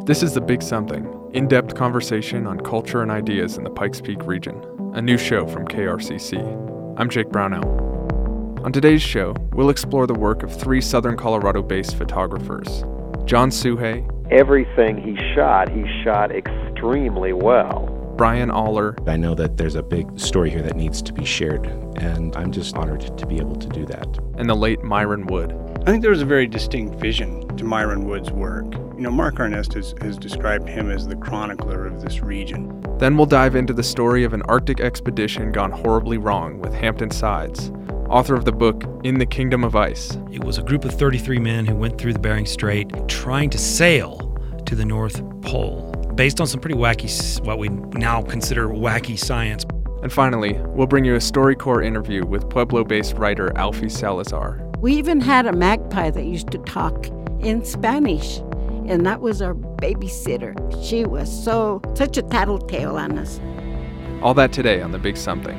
This is The Big Something, in-depth conversation on culture and ideas in the Pikes Peak region, a new show from KRCC. I'm Jake Brownell. On today's show, we'll explore the work of three Southern Colorado-based photographers. John Suhay. Everything he shot extremely well. Brian Aller. I know that there's a big story here that needs to be shared, and I'm just honored to be able to do that. And the late Myron Wood. I think there was a very distinct vision to Myron Wood's work. Mark Arnest has described him as the chronicler of this region. Then we'll dive into the story of an Arctic expedition gone horribly wrong with Hampton Sides, author of the book In the Kingdom of Ice. It was a group of 33 men who went through the Bering Strait trying to sail to the North Pole, based on some pretty wacky, what we now consider wacky science. And finally, we'll bring you a StoryCorps interview with Pueblo-based writer Alfie Salazar. We even had a magpie that used to talk in Spanish, and that was our babysitter. She was such a tattletale on us. All that today on The Big Something.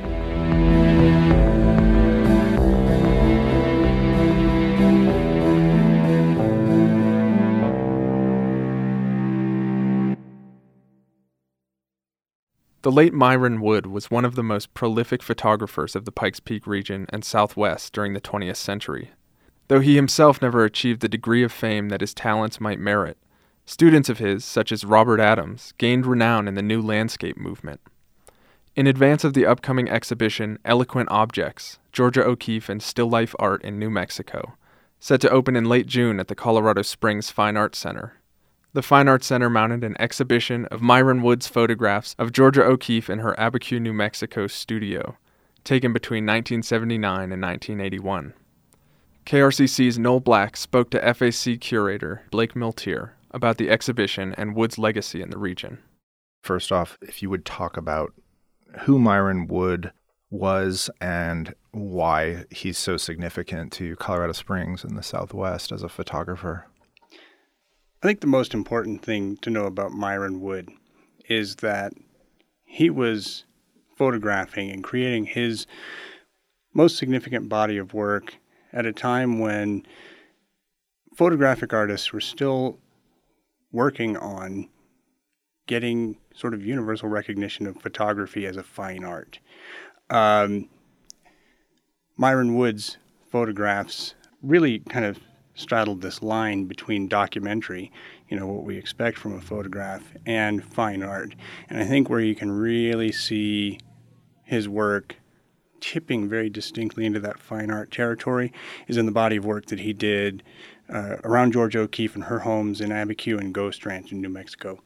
The late Myron Wood was one of the most prolific photographers of the Pikes Peak region and Southwest during the 20th century. Though he himself never achieved the degree of fame that his talents might merit, students of his, such as Robert Adams, gained renown in the New Landscape movement. In advance of the upcoming exhibition Eloquent Objects, Georgia O'Keeffe and Still Life Art in New Mexico, set to open in late June at the Colorado Springs Fine Arts Center. The Fine Arts Center mounted an exhibition of Myron Wood's photographs of Georgia O'Keeffe in her Abiquiu, New Mexico studio, taken between 1979 and 1981. KRCC's Noel Black spoke to FAC curator Blake Miltier about the exhibition and Wood's legacy in the region. First off, if you would talk about who Myron Wood was and why he's so significant to Colorado Springs and the Southwest as a photographer. I think the most important thing to know about Myron Wood is that he was photographing and creating his most significant body of work at a time when photographic artists were still working on getting sort of universal recognition of photography as a fine art. Myron Wood's photographs really kind of straddled this line between documentary, what we expect from a photograph, and fine art. And I think where you can really see his work tipping very distinctly into that fine art territory is in the body of work that he did around Georgia O'Keeffe and her homes in Abiquiu and Ghost Ranch in New Mexico.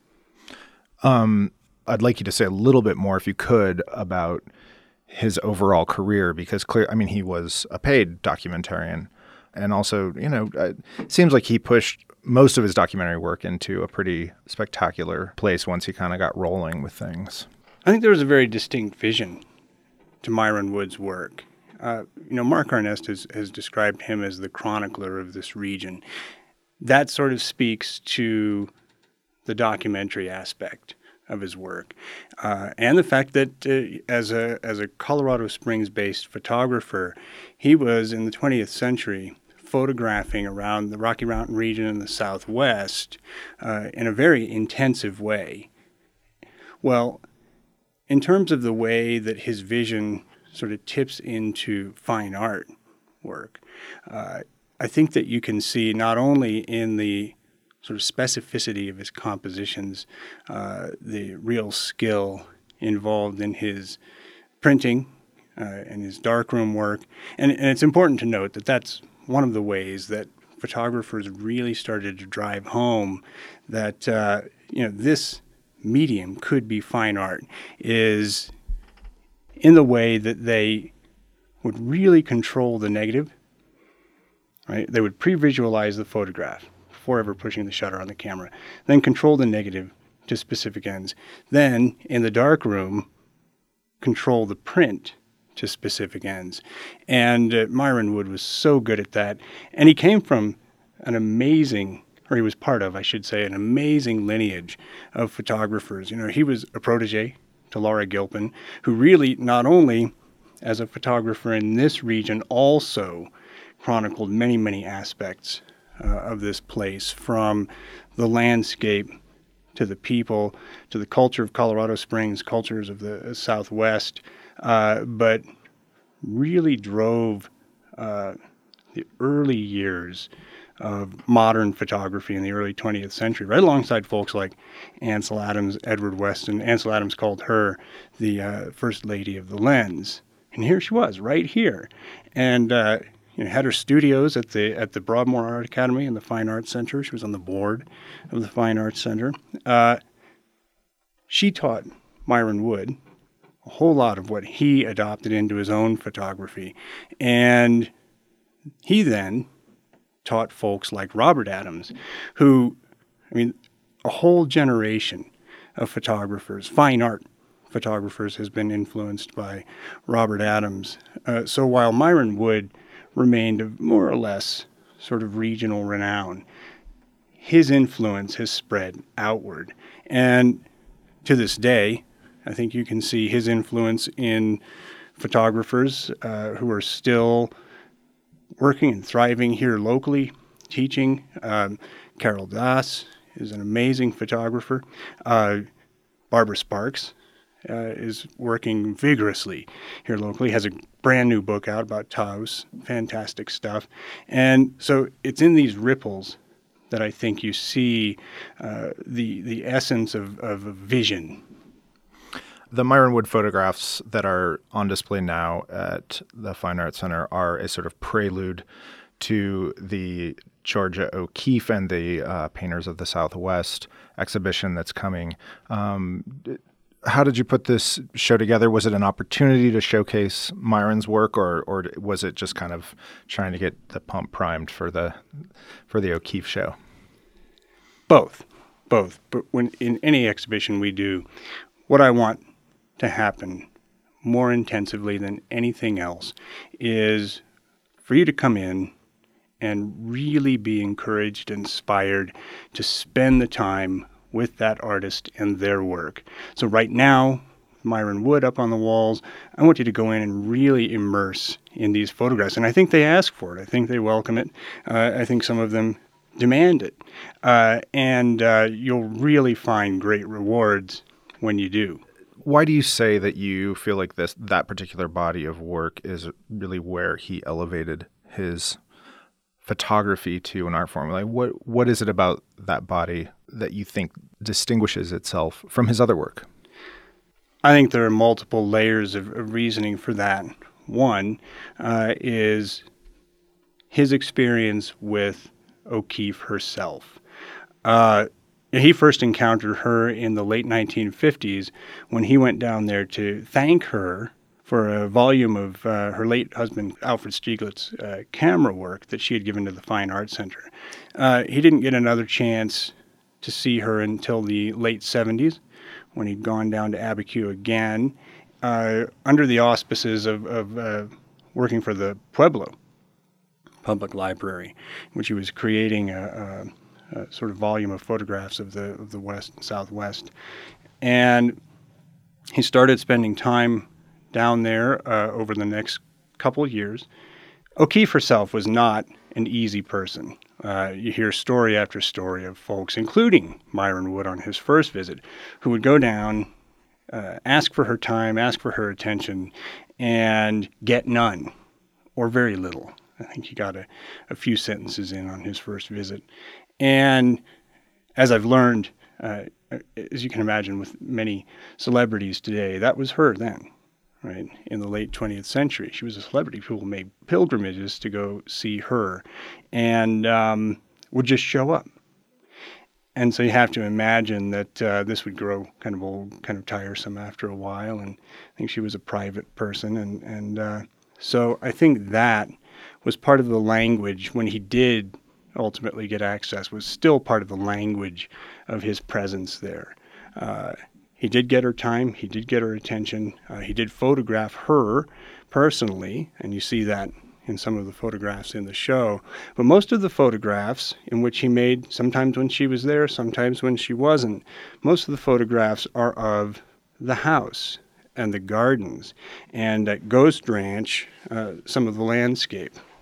I'd like you to say a little bit more, if you could, about his overall career, because he was a paid documentarian. And also, it seems like he pushed most of his documentary work into a pretty spectacular place once he kind of got rolling with things. I think there was a very distinct vision to Myron Wood's work. Mark Arnest has described him as the chronicler of this region. That sort of speaks to the documentary aspect of his work, and the fact that as a Colorado Springs-based photographer, he was in the 20th century photographing around the Rocky Mountain region in the Southwest in a very intensive way. Well, in terms of the way that his vision sort of tips into fine art work, I think that you can see not only in the sort of specificity of his compositions, the real skill involved in his printing and his darkroom work. And it's important to note that that's one of the ways that photographers really started to drive home that, this medium could be fine art, is in the way that they would really control the negative, right? They would pre-visualize the photograph before ever pushing the shutter on the camera, then control the negative to specific ends. Then, in the darkroom, control the print to specific ends. And Myron Wood was so good at that. And he came from an amazing, or he was part of, I should say, an amazing lineage of photographers. He was a protege to Laura Gilpin, who really, not only as a photographer in this region, also chronicled many, many aspects of this place, from the landscape to the people, to the culture of Colorado Springs, cultures of the Southwest, but really drove the early years of modern photography in the early 20th century, right alongside folks like Ansel Adams, Edward Weston. Ansel Adams called her the first lady of the lens. And here she was, right here. And had her studios at the Broadmoor Art Academy and the Fine Arts Center. She was on the board of the Fine Arts Center. She taught Myron Wood a whole lot of what he adopted into his own photography. And he then taught folks like Robert Adams, who, a whole generation of photographers, fine art photographers, has been influenced by Robert Adams. So while Myron Wood remained of more or less sort of regional renown, his influence has spread outward. And to this day, I think you can see his influence in photographers who are still working and thriving here locally, teaching. Carol Das is an amazing photographer. Barbara Sparks is working vigorously here locally, has a brand new book out about Taos, fantastic stuff. And so it's in these ripples that I think you see the essence of a vision. The Myron Wood photographs that are on display now at the Fine Arts Center are a sort of prelude to the Georgia O'Keeffe and the Painters of the Southwest exhibition that's coming. How did you put this show together? Was it an opportunity to showcase Myron's work, or was it just kind of trying to get the pump primed for the O'Keeffe show? Both. But when in any exhibition we do, what I want to happen more intensively than anything else is for you to come in and really be encouraged, inspired to spend the time with that artist and their work. So right now, Myron Wood up on the walls, I want you to go in and really immerse in these photographs. And I think they ask for it. I think they welcome it. I think some of them demand it. And you'll really find great rewards when you do. Why do you say that you feel like that particular body of work is really where he elevated his photography to an art form? Like, what is it about that body that you think distinguishes itself from his other work? I think there are multiple layers of reasoning for that. One is his experience with O'Keeffe herself. He first encountered her in the late 1950s when he went down there to thank her for a volume of her late husband, Alfred Stieglitz's camera work that she had given to the Fine Arts Center. He didn't get another chance to see her until the late 70s when he'd gone down to Abiquiu again under the auspices of working for the Pueblo Public Library, in which he was creating a sort of volume of photographs of the West and Southwest. And he started spending time down there over the next couple of years. O'Keeffe herself was not an easy person. You hear story after story of folks, including Myron Wood on his first visit, who would go down, ask for her time, ask for her attention, and get none, or very little. I think he got a few sentences in on his first visit. And as I've learned, as you can imagine with many celebrities today, that was her then, right? In the late 20th century, she was a celebrity. People made pilgrimages to go see her and would just show up. And so you have to imagine that this would grow kind of old, kind of tiresome after a while. And I think she was a private person. And so I think that was part of the language when he did ultimately get access, was still part of the language of his presence there. He did get her time. He did get her attention. He did photograph her personally, and you see that in some of the photographs in the show. But most of the photographs in which he made, sometimes when she was there, sometimes when she wasn't, most of the photographs are of the house and the gardens, and at Ghost Ranch, some of the landscape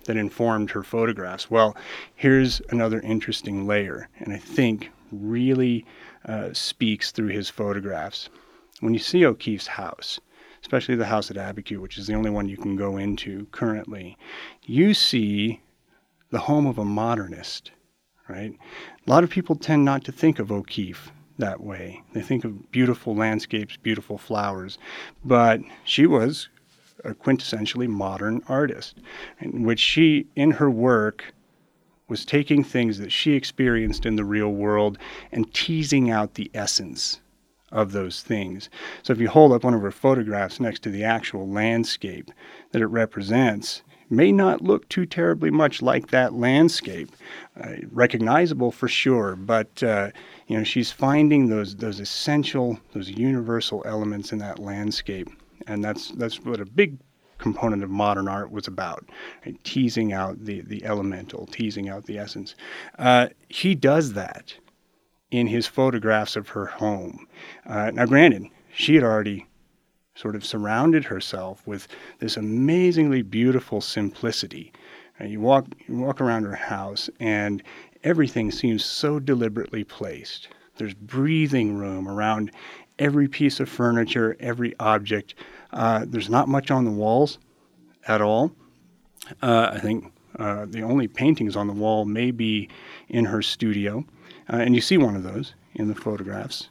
that informed her photographs? Well, here's another interesting layer, and I think really speaks through his photographs. When you see O'Keeffe's house, especially the house at Abiquiu, which is the only one you can go into currently, you see the home of a modernist, right? A lot of people tend not to think of O'Keeffe that way. They think of beautiful landscapes, beautiful flowers, but she was a quintessentially modern artist, in which she, in her work, was taking things that she experienced in the real world and teasing out the essence of those things. So if you hold up one of her photographs next to the actual landscape that it represents, it may not look too terribly much like that landscape. Recognizable for sure, but she's finding those essential, those universal elements in that landscape, and that's what a big component of modern art was about, right? Teasing out the elemental, teasing out the essence. He does that in his photographs of her home. Now, granted, she had already sort of surrounded herself with this amazingly beautiful simplicity. You walk around her house, and everything seems so deliberately placed. There's breathing room around every piece of furniture, every object. There's not much on the walls at all. I think the only paintings on the wall may be in her studio, and you see one of those in the photographs.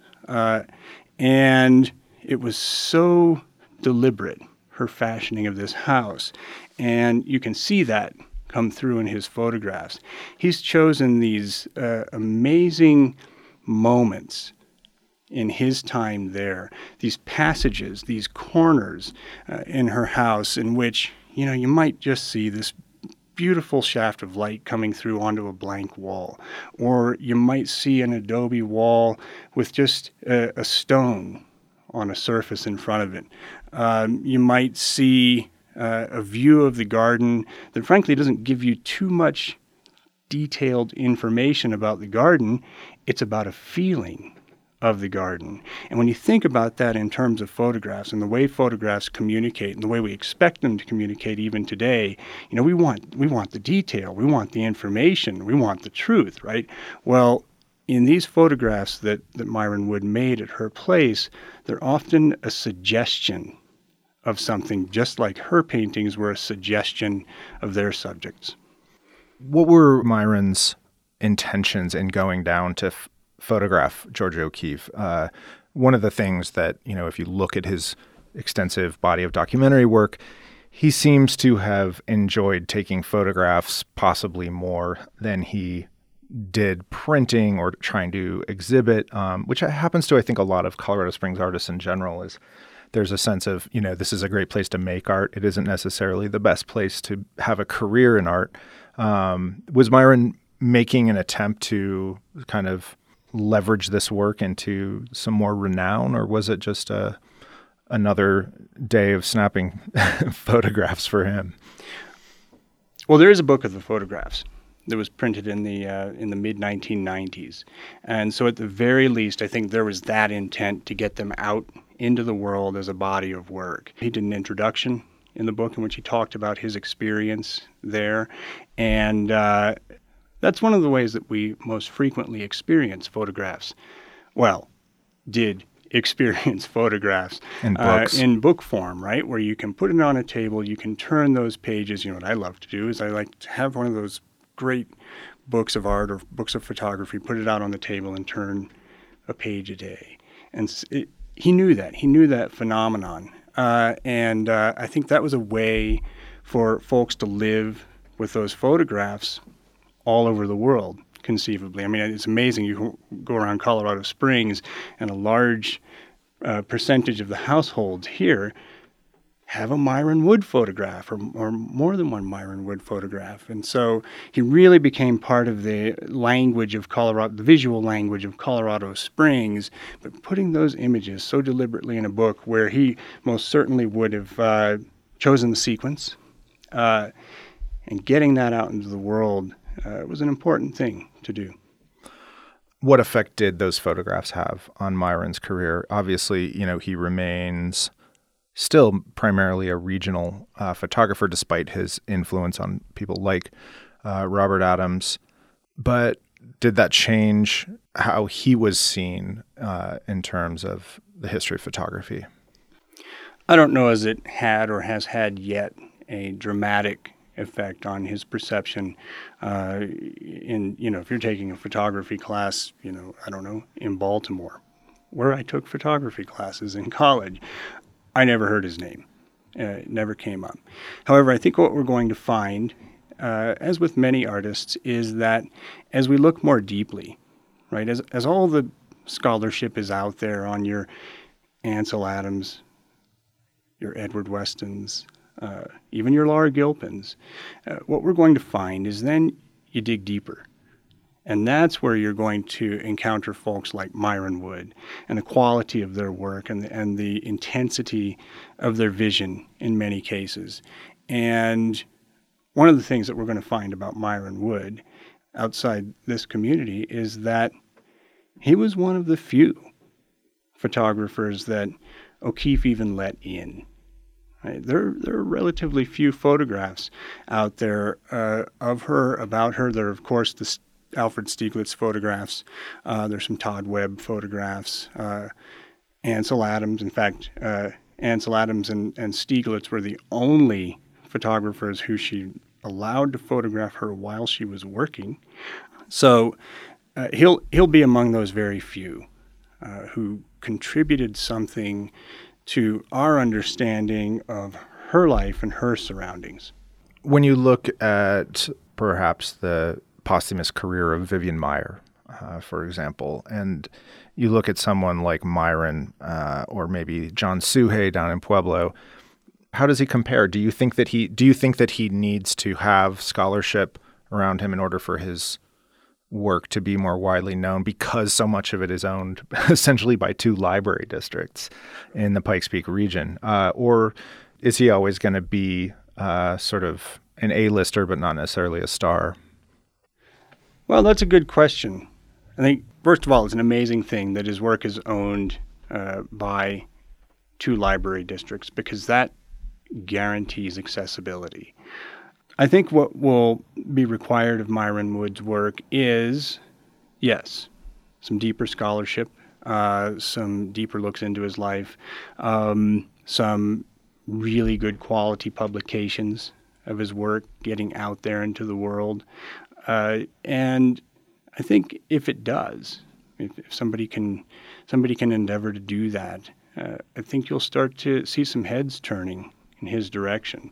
And it was so deliberate, her fashioning of this house, and you can see that come through in his photographs. He's chosen these amazing moments in his time there, these passages, these corners in her house in which, you might just see this beautiful shaft of light coming through onto a blank wall, or you might see an adobe wall with just a stone on a surface in front of it. You might see a view of the garden that frankly doesn't give you too much detailed information about the garden. It's about a feeling of the garden. And when you think about that in terms of photographs and the way photographs communicate and the way we expect them to communicate even today, we want the detail, we want the information, we want the truth, right? Well, in these photographs that Myron Wood made at her place, they're often a suggestion of something, just like her paintings were a suggestion of their subjects. What were Myron's intentions in going down to photograph Georgia O'Keeffe? One of the things that, if you look at his extensive body of documentary work, he seems to have enjoyed taking photographs possibly more than he did printing or trying to exhibit, which happens to, I think, a lot of Colorado Springs artists in general. Is there's a sense of, this is a great place to make art. It isn't necessarily the best place to have a career in art. Was Myron making an attempt to kind of leverage this work into some more renown, or was it just another day of snapping photographs for him? Well, there is a book of the photographs that was printed in the mid-1990s. And so at the very least, I think there was that intent to get them out into the world as a body of work. He did an introduction in the book in which he talked about his experience there. And that's one of the ways that we most frequently experience photographs. Well, did experience photographs in books. In book form, right? Where you can put it on a table, you can turn those pages. What I love to do is I like to have one of those great books of art or books of photography, put it out on the table and turn a page a day. And he knew that. He knew that phenomenon. And I think that was a way for folks to live with those photographs all over the world, conceivably. I mean, it's amazing. You go around Colorado Springs, and a large percentage of the households here have a Myron Wood photograph or more than one Myron Wood photograph. And so he really became part of the language of Colorado, the visual language of Colorado Springs, but putting those images so deliberately in a book where he most certainly would have chosen the sequence and getting that out into the world was an important thing to do. What effect did those photographs have on Myron's career? Obviously, he remains still primarily a regional photographer, despite his influence on people like Robert Adams. But did that change how he was seen in terms of the history of photography? I don't know as it had or has had yet a dramatic effect on his perception. If you're taking a photography class, I don't know, in Baltimore, where I took photography classes in college, I never heard his name. It never came up. However, I think what we're going to find, as with many artists, is that as we look more deeply, right, as all the scholarship is out there on your Ansel Adams, your Edward Westons, even your Laura Gilpins, what we're going to find is then you dig deeper. And that's where you're going to encounter folks like Myron Wood and the quality of their work and the intensity of their vision in many cases. And one of the things that we're going to find about Myron Wood outside this community is that he was one of the few photographers that O'Keeffe even let in. Right? There are relatively few photographs out there of her, about her. There are, of course, the Alfred Stieglitz photographs. There's some Todd Webb photographs. Ansel Adams, in fact, Ansel Adams and Stieglitz were the only photographers who she allowed to photograph her while she was working. So he'll be among those very few who contributed something to our understanding of her life and her surroundings. When you look at perhaps the posthumous career of Vivian Maier, for example, and you look at someone like Myron or maybe John Suhey down in Pueblo, how does he compare? Do you think that he needs to have scholarship around him in order for his work to be more widely known, because so much of it is owned essentially by two library districts in the Pikes Peak region? Or is he always going to be sort of an A-lister but not necessarily a star? Well, that's a good question. I think, first of all, it's an amazing thing that his work is owned by two library districts, because that guarantees accessibility. I think what will be required of Myron Wood's work is, yes, some deeper scholarship, some deeper looks into his life, some really good quality publications of his work getting out there into the world. And I think if it does, if somebody can endeavor to do that, I think you'll start to see some heads turning in his direction.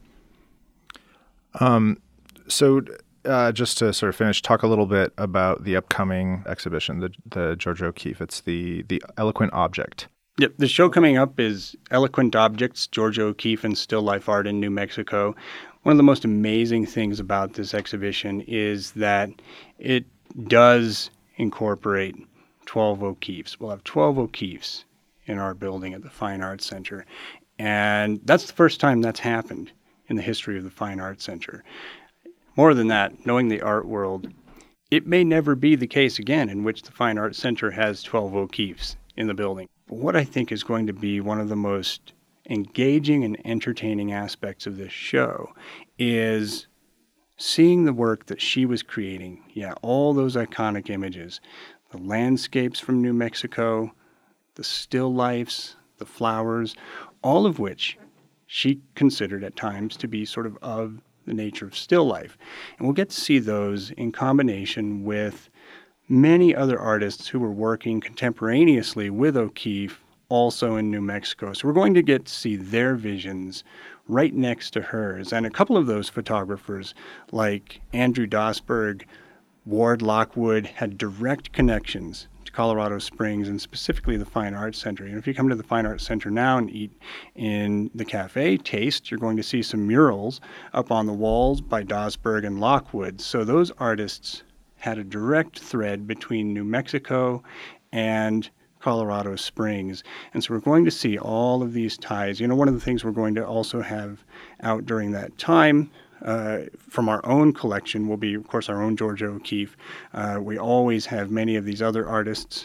So just to sort of finish, talk a little bit about the upcoming exhibition, the Georgia O'Keeffe. It's the Eloquent Object. Yep, the show coming up is Eloquent Objects, Georgia O'Keeffe and Still Life Art in New Mexico. One of the most amazing things about this exhibition is that it does incorporate 12 O'Keeffes. We'll have 12 O'Keeffes in our building at the Fine Arts Center. And that's the first time that's happened in the history of the Fine Arts Center. More than that, knowing the art world, it may never be the case again in which the Fine Arts Center has 12 O'Keeffes in the building. But what I think is going to be one of the most engaging and entertaining aspects of this show is seeing the work that she was creating. Yeah, all those iconic images, the landscapes from New Mexico, the still lifes, the flowers, all of which she considered at times to be sort of the nature of still life. And we'll get to see those in combination with many other artists who were working contemporaneously with O'Keeffe, also in New Mexico. So we're going to get to see their visions right next to hers. And a couple of those photographers, like Andrew Dosberg, Ward Lockwood, had direct connections to Colorado Springs and specifically the Fine Arts Center. And if you come to the Fine Arts Center now and eat in the cafe Taste, you're going to see some murals up on the walls by Dosberg and Lockwood. So those artists had a direct thread between New Mexico and Colorado Springs. And so we're going to see all of these ties. You know, one of the things we're going to also have out during that time from our own collection will be, of course, our own Georgia O'Keeffe. We always have many of these other artists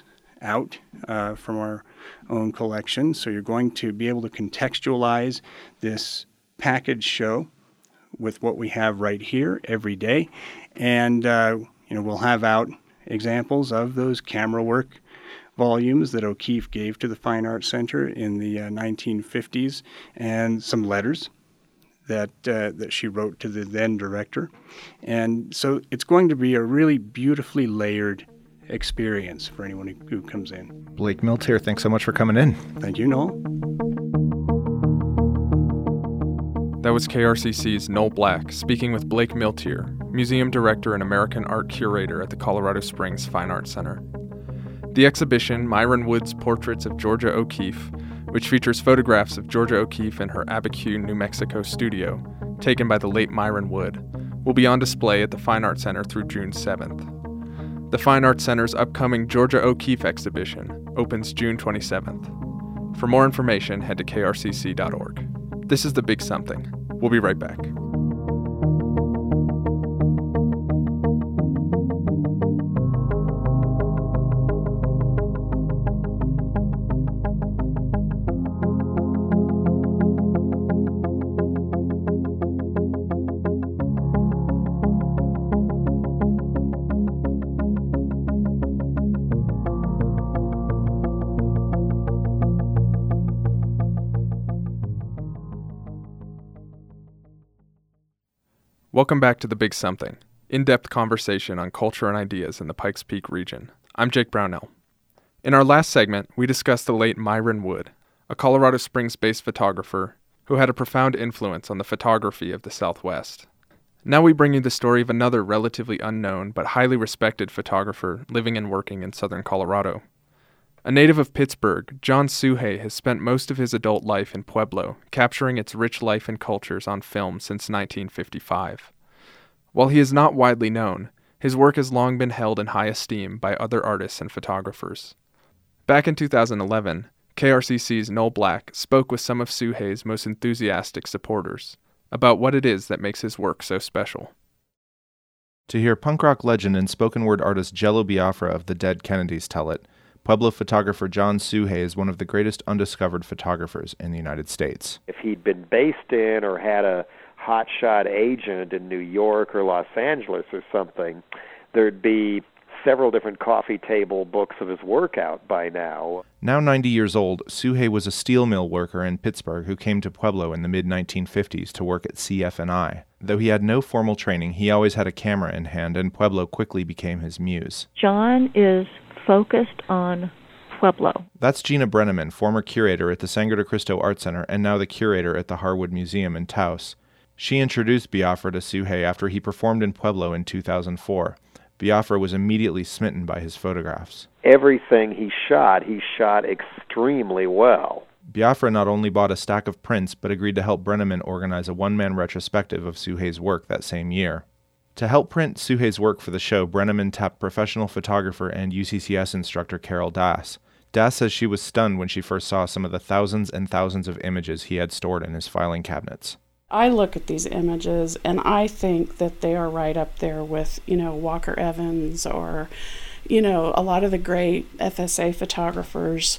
out from our own collection. So you're going to be able to contextualize this package show with what we have right here every day. And, we'll have out examples of those camera work volumes that O'Keeffe gave to the Fine Arts Center in the 1950s, and some letters that she wrote to the then director. And so it's going to be a really beautifully layered experience for anyone who comes in. Blake Miltier, thanks so much for coming in. Thank you, Noel. That was KRCC's Noel Black speaking with Blake Miltier, Museum Director and American Art Curator at the Colorado Springs Fine Arts Center. The exhibition, Myron Wood's Portraits of Georgia O'Keeffe, which features photographs of Georgia O'Keeffe in her Abiquiu, New Mexico studio, taken by the late Myron Wood, will be on display at the Fine Arts Center through June 7th. The Fine Arts Center's upcoming Georgia O'Keeffe exhibition opens June 27th. For more information, head to krcc.org. This is The Big Something. We'll be right back. Welcome back to The Big Something, in-depth conversation on culture and ideas in the Pikes Peak region. I'm Jake Brownell. In our last segment, we discussed the late Myron Wood, a Colorado Springs-based photographer who had a profound influence on the photography of the Southwest. Now we bring you the story of another relatively unknown but highly respected photographer living and working in southern Colorado. A native of Pittsburgh, John Suhey has spent most of his adult life in Pueblo, capturing its rich life and cultures on film since 1955. While he is not widely known, his work has long been held in high esteem by other artists and photographers. Back in 2011, KRCC's Noel Black spoke with some of Suhey's most enthusiastic supporters about what it is that makes his work so special. To hear punk rock legend and spoken word artist Jello Biafra of the Dead Kennedys tell it, Pueblo photographer John Suhey is one of the greatest undiscovered photographers in the United States. If he'd been based in or had a hotshot agent in New York or Los Angeles or something, there'd be several different coffee table books of his work out by now. Now 90 years old, Suhey was a steel mill worker in Pittsburgh who came to Pueblo in the mid-1950s to work at CF&I. Though he had no formal training, he always had a camera in hand, and Pueblo quickly became his muse. John is focused on Pueblo. That's Gina Brenneman, former curator at the Sangre de Cristo Art Center and now the curator at the Harwood Museum in Taos. She introduced Biafra to Suhey after he performed in Pueblo in 2004. Biafra was immediately smitten by his photographs. Everything he shot extremely well. Biafra not only bought a stack of prints, but agreed to help Brenneman organize a one-man retrospective of Suhey's work that same year. To help print Suhey's work for the show, Brenneman tapped professional photographer and UCCS instructor Carol Dass. Dass says she was stunned when she first saw some of the thousands and thousands of images he had stored in his filing cabinets. I look at these images and I think that they are right up there with, Walker Evans or, a lot of the great FSA photographers,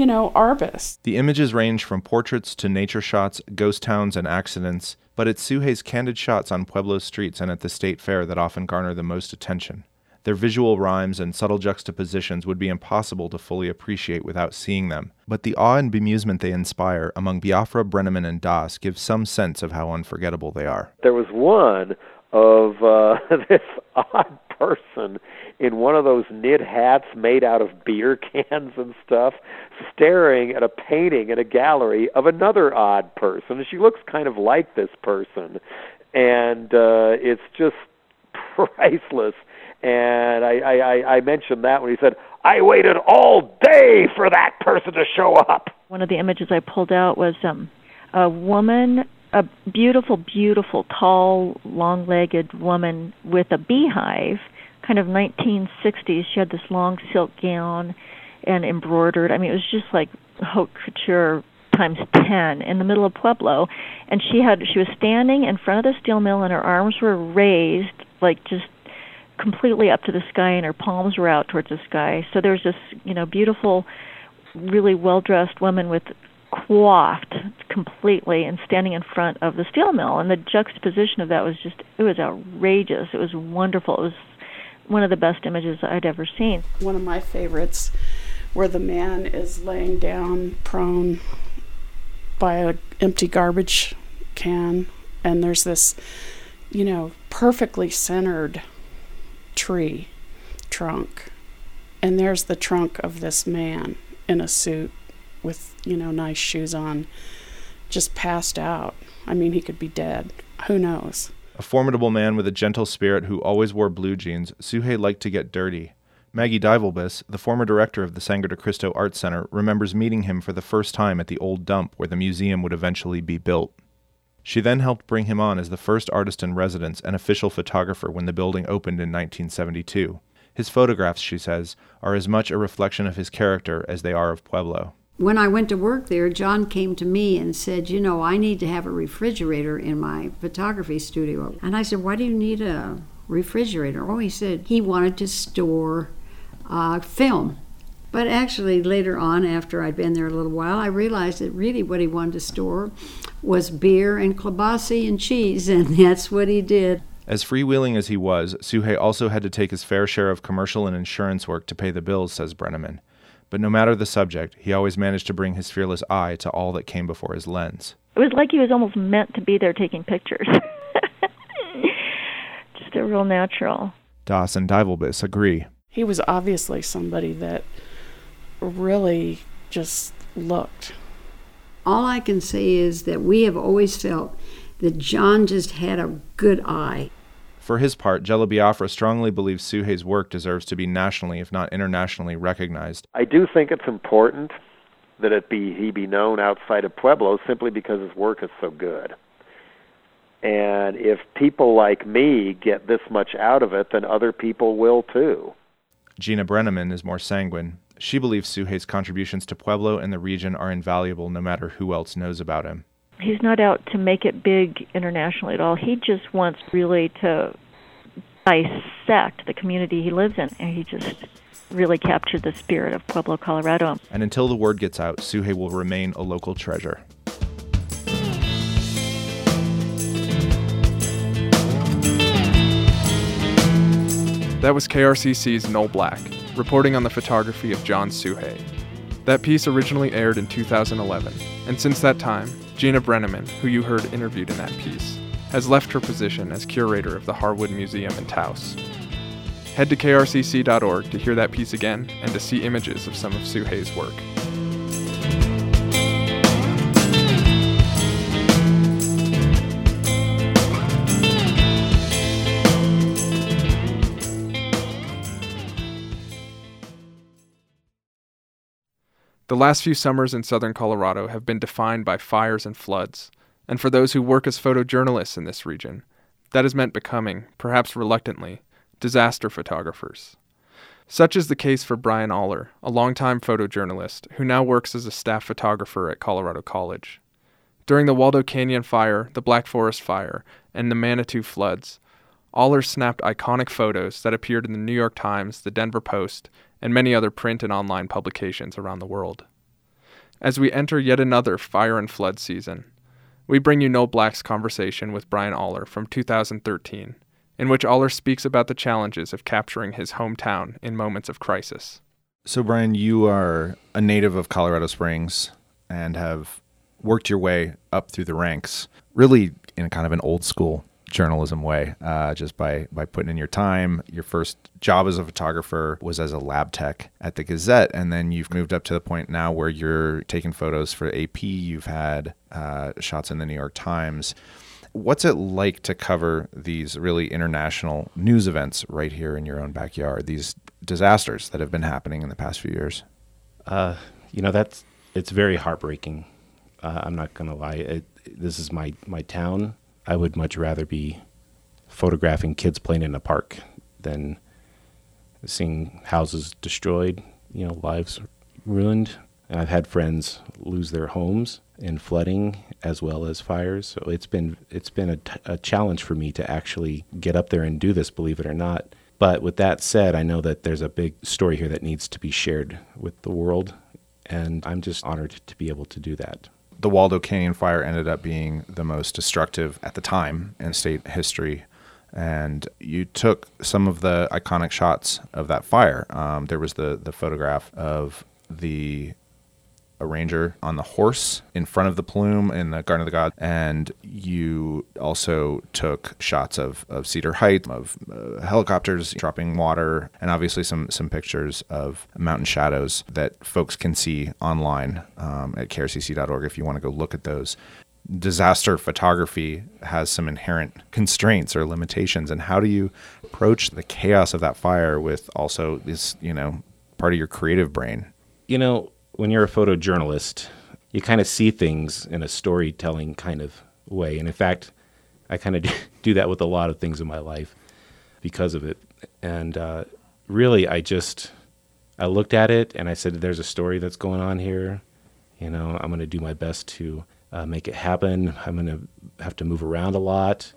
Arbus. The images range from portraits to nature shots, ghost towns, and accidents, but it's Suhey's candid shots on Pueblo's streets and at the state fair that often garner the most attention. Their visual rhymes and subtle juxtapositions would be impossible to fully appreciate without seeing them, but the awe and bemusement they inspire among Biafra, Brenneman, and Dass gives some sense of how unforgettable they are. There was one of this odd person in one of those knit hats made out of beer cans and stuff, staring at a painting in a gallery of another odd person. She looks kind of like this person, and it's just priceless. And I mentioned that when he said, I waited all day for that person to show up. One of the images I pulled out was a woman, a beautiful, beautiful, tall, long-legged woman with a beehive, kind of 1960s. She had this long silk gown and embroidered. I mean, it was just like haute couture times 10 in the middle of Pueblo. And she was standing in front of the steel mill, and her arms were raised, like just completely up to the sky, and her palms were out towards the sky. So there's this, beautiful, really well-dressed woman with coiffed completely and standing in front of the steel mill. And the juxtaposition of that was it was outrageous. It was wonderful. It was one of the best images I'd ever seen. One of my favorites, where the man is laying down prone by an empty garbage can, and there's this, perfectly centered tree trunk, and there's the trunk of this man in a suit with, nice shoes on, just passed out. I mean, he could be dead. Who knows? A formidable man with a gentle spirit who always wore blue jeans, Suhey liked to get dirty. Maggie Divalbus, the former director of the Sangre de Cristo Art Center, remembers meeting him for the first time at the old dump where the museum would eventually be built. She then helped bring him on as the first artist in residence and official photographer when the building opened in 1972. His photographs, she says, are as much a reflection of his character as they are of Pueblo. When I went to work there, John came to me and said, I need to have a refrigerator in my photography studio. And I said, why do you need a refrigerator? Oh, he said he wanted to store film. But actually, later on, after I'd been there a little while, I realized that really what he wanted to store was beer and kielbasa and cheese, and that's what he did. As freewheeling as he was, Suhey also had to take his fair share of commercial and insurance work to pay the bills, says Brenneman. But no matter the subject, he always managed to bring his fearless eye to all that came before his lens. It was like he was almost meant to be there taking pictures. Just a real natural. Das and Divalbus agree. He was obviously somebody that really just looked. All I can say is that we have always felt that John just had a good eye. For his part, Jello Biafra strongly believes Suhey's work deserves to be nationally, if not internationally, recognized. I do think it's important that he be known outside of Pueblo simply because his work is so good. And if people like me get this much out of it, then other people will too. Gina Brenneman is more sanguine. She believes Suhey's contributions to Pueblo and the region are invaluable no matter who else knows about him. He's not out to make it big internationally at all. He just wants really to dissect the community he lives in, and he just really captured the spirit of Pueblo, Colorado. And until the word gets out, Suhey will remain a local treasure. That was KRCC's Noel Black, reporting on the photography of John Suhey. That piece originally aired in 2011, and since that time, Gina Brenneman, who you heard interviewed in that piece, has left her position as curator of the Harwood Museum in Taos. Head to krcc.org to hear that piece again and to see images of some of Suhey's work. The last few summers in southern Colorado have been defined by fires and floods, and for those who work as photojournalists in this region, that has meant becoming, perhaps reluctantly, disaster photographers. Such is the case for Brian Aller, a longtime photojournalist who now works as a staff photographer at Colorado College. During the Waldo Canyon Fire, the Black Forest Fire, and the Manitou floods, Aller snapped iconic photos that appeared in the New York Times, the Denver Post, and many other print and online publications around the world. As we enter yet another fire and flood season, we bring you Noel Black's conversation with Brian Aller from 2013, in which Aller speaks about the challenges of capturing his hometown in moments of crisis. So, Brian, you are a native of Colorado Springs and have worked your way up through the ranks, really in a kind of an old school journalism way, just by putting in your time. Your first job as a photographer was as a lab tech at the Gazette, and then you've moved up to the point now where you're taking photos for AP. You've had shots in the New York Times. What's it like to cover these really international news events right here in your own backyard, these disasters that have been happening in the past few years? It's very heartbreaking. I'm not going to lie. This is my town. I would much rather be photographing kids playing in a park than seeing houses destroyed, lives ruined. And I've had friends lose their homes in flooding as well as fires. So it's been a challenge for me to actually get up there and do this, believe it or not. But with that said, I know that there's a big story here that needs to be shared with the world, and I'm just honored to be able to do that. The Waldo Canyon fire ended up being the most destructive at the time in state history, and you took some of the iconic shots of that fire. There was the photograph of a ranger on the horse in front of the plume in the Garden of the Gods, and you also took shots of Cedar Heights, of helicopters dropping water, and obviously some pictures of mountain shadows that folks can see online at krcc.org if you want to go look at those. Disaster photography has some inherent constraints or limitations, and how do you approach the chaos of that fire with also this, part of your creative brain? When you're a photojournalist, you kind of see things in a storytelling kind of way. And in fact, I kind of do that with a lot of things in my life because of it. And really, I looked at it and I said, there's a story that's going on here. I'm going to do my best to make it happen. I'm going to have to move around a lot.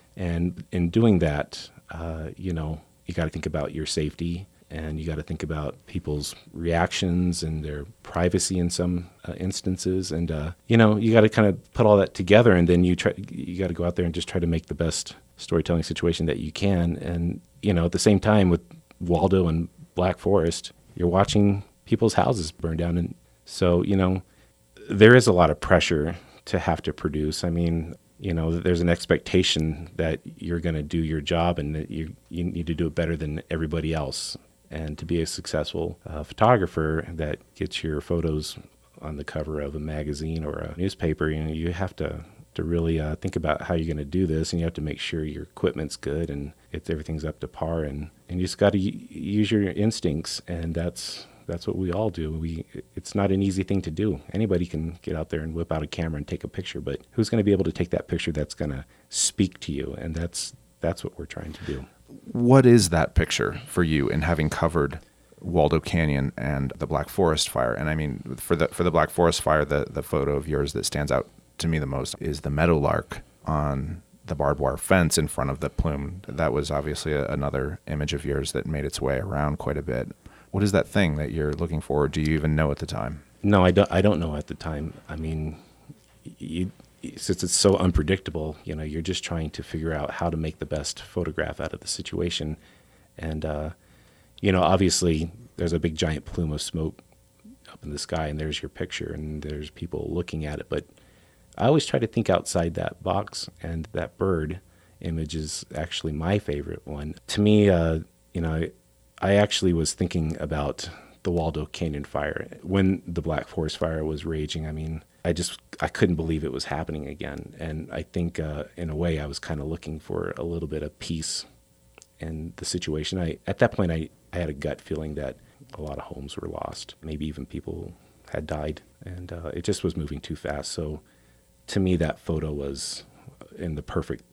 And in doing that, you got to think about your safety. And you got to think about people's reactions and their privacy in some instances. And, you got to kind of put all that together. And then you got to go out there and just try to make the best storytelling situation that you can. And, at the same time with Waldo and Black Forest, you're watching people's houses burn down. And so, there is a lot of pressure to have to produce. I mean, there's an expectation that you're going to do your job and that you need to do it better than everybody else. And to be a successful photographer that gets your photos on the cover of a magazine or a newspaper, you have to really think about how you're going to do this, and you have to make sure your equipment's good and everything's up to par, and you just got to use your instincts, and that's what we all do. It's not an easy thing to do. Anybody can get out there and whip out a camera and take a picture, but who's going to be able to take that picture that's going to speak to you? And that's what we're trying to do. What is that picture for you in having covered Waldo Canyon and the Black Forest fire? And I mean, for the Black Forest fire, the photo of yours that stands out to me the most is the meadowlark on the barbed wire fence in front of the plume. That was obviously another image of yours that made its way around quite a bit. What is that thing that you're looking for? Do you even know at the time? No, I don't know at the time. I mean, since it's so unpredictable, you're just trying to figure out how to make the best photograph out of the situation. And, obviously there's a big giant plume of smoke up in the sky, and there's your picture, and there's people looking at it. But I always try to think outside that box, and that bird image is actually my favorite one. To me, I actually was thinking about the Waldo Canyon fire when the Black Forest fire was raging. I mean, I couldn't believe it was happening again. And I think in a way I was kind of looking for a little bit of peace in the situation. At that point, I had a gut feeling that a lot of homes were lost. Maybe even people had died. And it just was moving too fast. So to me, that photo was in the perfect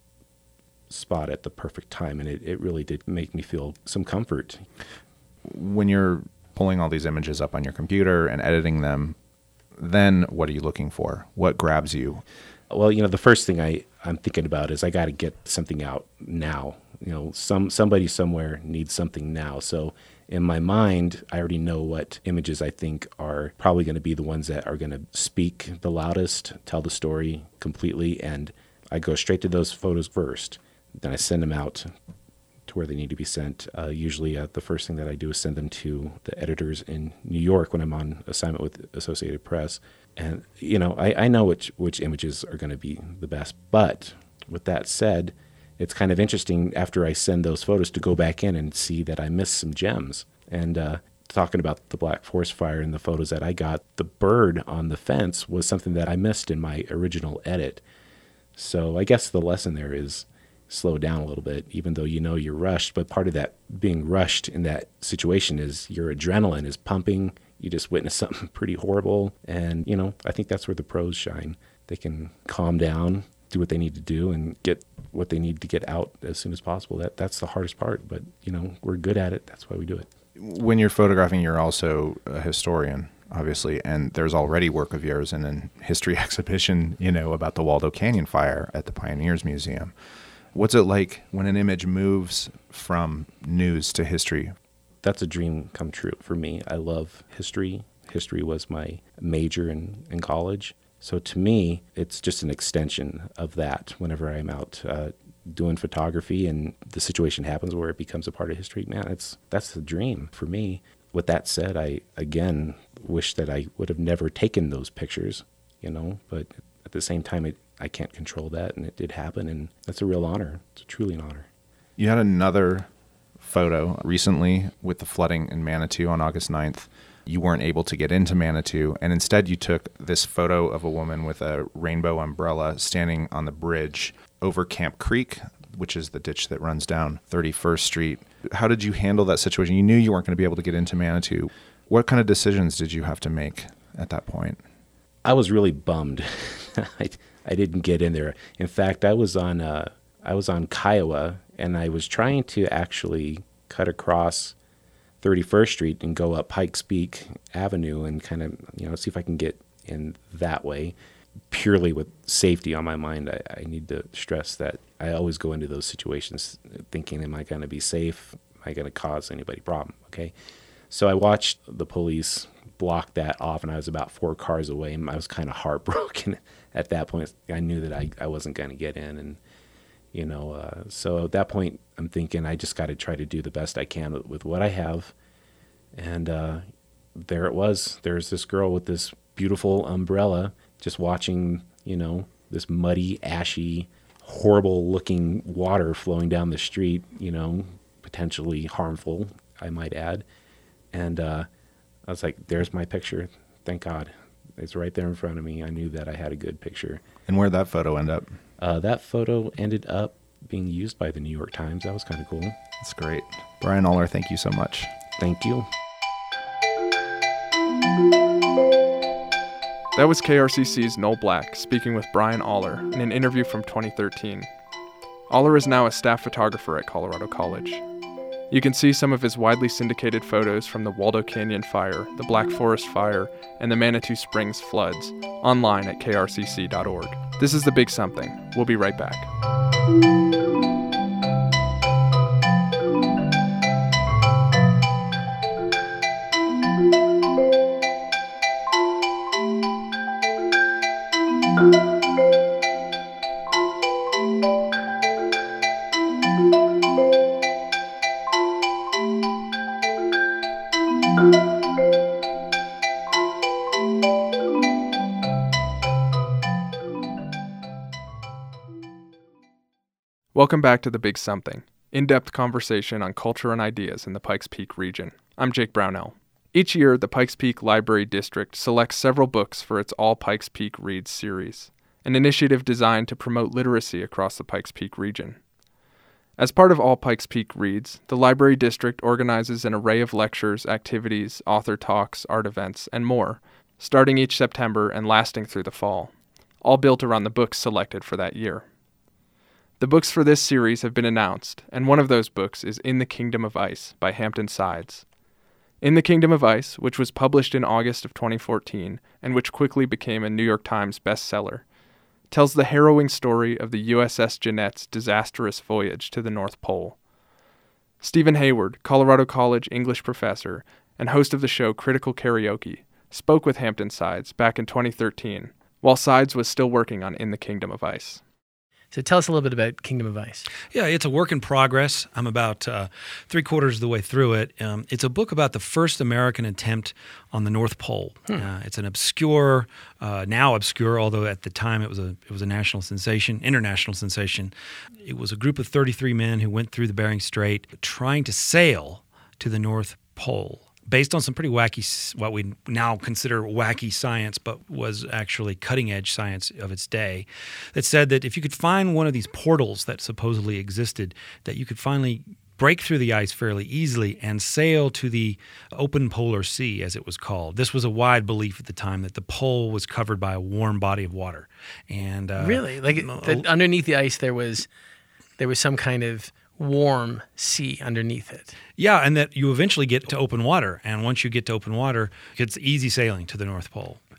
spot at the perfect time. And it really did make me feel some comfort. When you're pulling all these images up on your computer and editing them, then what are you looking for? What grabs you? Well, the first thing I'm thinking about is I got to get something out now. Somebody somewhere needs something now. So in my mind, I already know what images I think are probably going to be the ones that are going to speak the loudest, tell the story completely, and I go straight to those photos first. Then I send them out to where they need to be sent. Usually the first thing that I do is send them to the editors in New York when I'm on assignment with Associated Press. And, I know which images are going to be the best. But with that said, it's kind of interesting after I send those photos to go back in and see that I missed some gems. And talking about the Black Forest fire and the photos that I got, the bird on the fence was something that I missed in my original edit. So I guess the lesson there is slow down a little bit, even though you're rushed. But part of that being rushed in that situation is your adrenaline is pumping. You just witnessed something pretty horrible. And, I think that's where the pros shine. They can calm down, do what they need to do, and get what they need to get out as soon as possible. That's the hardest part. But, we're good at it. That's why we do it. When you're photographing, you're also a historian, obviously, and there's already work of yours in a history exhibition, about the Waldo Canyon fire at the Pioneers Museum. What's it like when an image moves from news to history? That's a dream come true for me. I love history. History was my major in college. So to me, it's just an extension of that whenever I'm out doing photography and the situation happens where it becomes a part of history. Man, that's the dream for me. With that said, I, again, wish that I would have never taken those pictures, but at the same time, I can't control that, and it did happen, and that's a real honor. It's truly an honor. You had another photo recently with the flooding in Manitou on August 9th. You weren't able to get into Manitou, and instead you took this photo of a woman with a rainbow umbrella standing on the bridge over Camp Creek, which is the ditch that runs down 31st Street. How did you handle that situation? You knew you weren't going to be able to get into Manitou. What kind of decisions did you have to make at that point? I was really bummed. I didn't get in there. In fact, I was on Kiowa, and I was trying to actually cut across 31st Street and go up Pikes Peak Avenue and kind of, see if I can get in that way, purely with safety on my mind. I need to stress that I always go into those situations thinking, am I going to be safe? Am I going to cause anybody problem? Okay. So I watched the police block that off, and I was about 4 cars away, and I was kind of heartbroken at that point. I knew that I wasn't going to get in, and so at that point, I'm thinking I just got to try to do the best I can with what I have. And there it was. There's this girl with this beautiful umbrella just watching, this muddy, ashy, horrible-looking water flowing down the street, potentially harmful, I might add. And I was like, there's my picture. Thank God. It's right there in front of me. I knew that I had a good picture. And where'd that photo end up? That photo ended up being used by the New York Times. That was kind of cool. That's great. Brian Oller, thank you so much. Thank you. That was KRCC's Noel Black speaking with Brian Oller in an interview from 2013. Oller is now a staff photographer at Colorado College. You can see some of his widely syndicated photos from the Waldo Canyon Fire, the Black Forest Fire, and the Manitou Springs floods online at krcc.org. This is The Big Something. We'll be right back. Welcome back to The Big Something, in-depth conversation on culture and ideas in the Pikes Peak region. I'm Jake Brownell. Each year, the Pikes Peak Library District selects several books for its All Pikes Peak Reads series, an initiative designed to promote literacy across the Pikes Peak region. As part of All Pikes Peak Reads, the Library District organizes an array of lectures, activities, author talks, art events, and more, starting each September and lasting through the fall, all built around the books selected for that year. The books for this series have been announced, and one of those books is In the Kingdom of Ice by Hampton Sides. In the Kingdom of Ice, which was published in August of 2014 and which quickly became a New York Times bestseller, tells the harrowing story of the USS Jeannette's disastrous voyage to the North Pole. Stephen Hayward, Colorado College English professor and host of the show Critical Karaoke, spoke with Hampton Sides back in 2013, while Sides was still working on In the Kingdom of Ice. So tell us a little bit about Kingdom of Ice. Yeah, it's a work in progress. I'm about 3/4 of the way through it. It's a book about the first American attempt on the North Pole. It's an obscure, now obscure, although at the time it was a national sensation, international sensation. It was a group of 33 men who went through the Bering Strait trying to sail to the North Pole, based on some pretty wacky, what we now consider wacky science, but was actually cutting-edge science of its day, that said that if you could find one of these portals that supposedly existed, that you could finally break through the ice fairly easily and sail to the open polar sea, as it was called. This was a wide belief at the time that the pole was covered by a warm body of water. And really? That underneath the ice there was some kind of warm sea underneath it. Yeah, and that you eventually get to open water. And once you get to open water, it's easy sailing to the North Pole.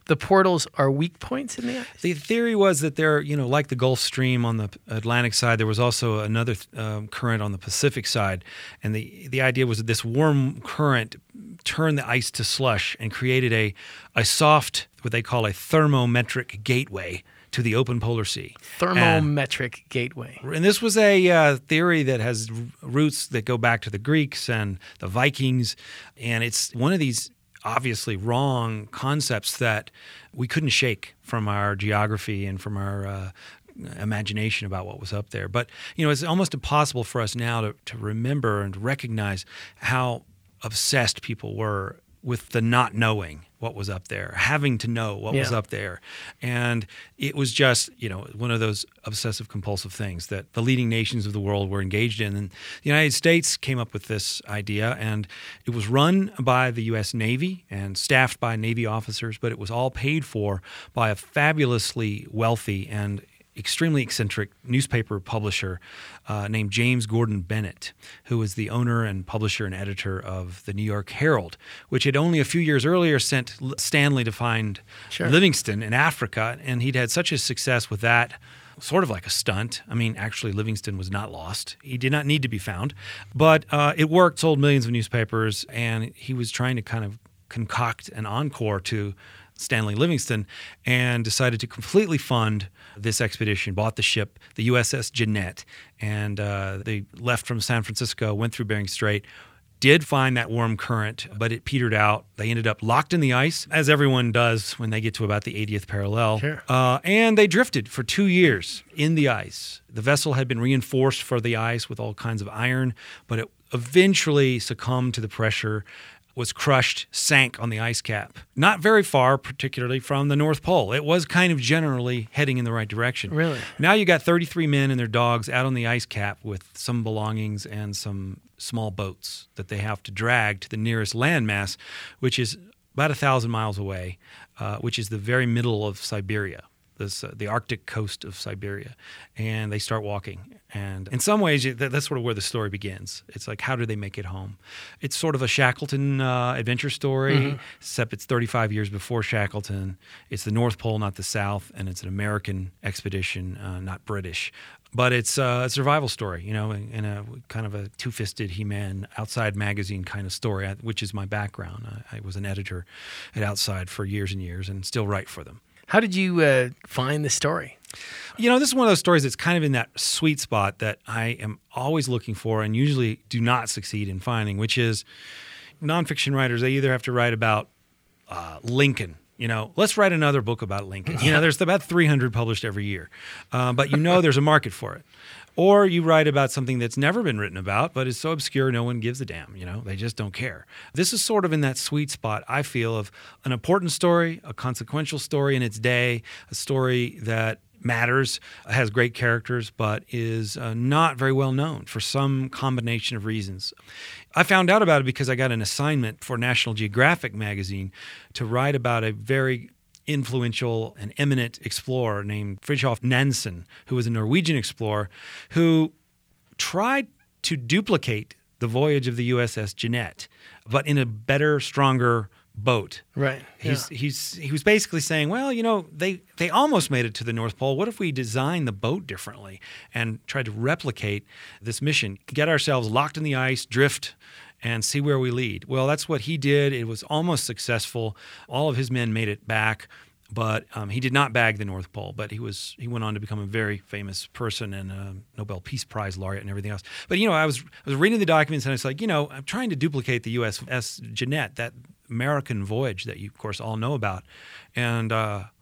the portals are weak points in the ice? The theory was that there, like the Gulf Stream on the Atlantic side, there was also another current on the Pacific side. And the idea was that this warm current turned the ice to slush and created a soft, what they call a thermometric gateway to the open polar sea. Thermometric gateway. And this was a theory that has roots that go back to the Greeks and the Vikings. And it's one of these obviously wrong concepts that we couldn't shake from our geography and from our imagination about what was up there. But, it's almost impossible for us now to remember and to recognize how obsessed people were with the not knowing what was up there, having to know what was up there. And it was just, one of those obsessive compulsive things that the leading nations of the world were engaged in. And the United States came up with this idea, and it was run by the U.S. Navy and staffed by Navy officers, but it was all paid for by a fabulously wealthy and extremely eccentric newspaper publisher named James Gordon Bennett, who was the owner and publisher and editor of the New York Herald, which had only a few years earlier sent Stanley to find Livingston in Africa. And he'd had such a success with that, sort of like a stunt. I mean, actually, Livingston was not lost. He did not need to be found. But it worked, sold millions of newspapers, and he was trying to kind of concoct an encore to Stanley Livingston, and decided to completely fund this expedition, bought the ship, the USS Jeannette, and they left from San Francisco, went through Bering Strait, did find that warm current, but it petered out. They ended up locked in the ice, as everyone does when they get to about the 80th parallel. Sure. And they drifted for 2 years in the ice. The vessel had been reinforced for the ice with all kinds of iron, but it eventually succumbed to the pressure, was crushed, sank on the ice cap. Not very far, particularly from the North Pole. It was kind of generally heading in the right direction. Really? Now you got 33 men and their dogs out on the ice cap with some belongings and some small boats that they have to drag to the nearest landmass, which is about 1,000 miles away, which is the very middle of Siberia. The Arctic coast of Siberia, and they start walking. And in some ways, that's sort of where the story begins. It's like, how do they make it home? It's sort of a Shackleton adventure story, except it's 35 years before Shackleton. It's the North Pole, not the South, and it's an American expedition, not British. But it's a survival story, in a kind of a two-fisted He-Man Outside magazine kind of story, which is my background. I was an editor at Outside for years and years and still write for them. How did you find the story? This is one of those stories that's kind of in that sweet spot that I am always looking for and usually do not succeed in finding, which is nonfiction writers, they either have to write about Lincoln. Let's write another book about Lincoln. There's about 300 published every year, but there's a market for it. Or you write about something that's never been written about, but is so obscure no one gives a damn. They just don't care. This is sort of in that sweet spot, I feel, of an important story, a consequential story in its day, a story that matters, has great characters, but is not very well known for some combination of reasons. I found out about it because I got an assignment for National Geographic magazine to write about a very influential and eminent explorer named Fridtjof Nansen, who was a Norwegian explorer who tried to duplicate the voyage of the USS Jeannette, but in a better, stronger boat. Right. He was basically saying, well, they almost made it to the North Pole. What if we design the boat differently and try to replicate this mission, get ourselves locked in the ice, drift, and see where we lead? Well, that's what he did. It was almost successful. All of his men made it back, but he did not bag the North Pole. But he went on to become a very famous person and a Nobel Peace Prize laureate and everything else. But I was reading the documents and it's like, I'm trying to duplicate the USS Jeannette, that American voyage that you, of course, all know about, and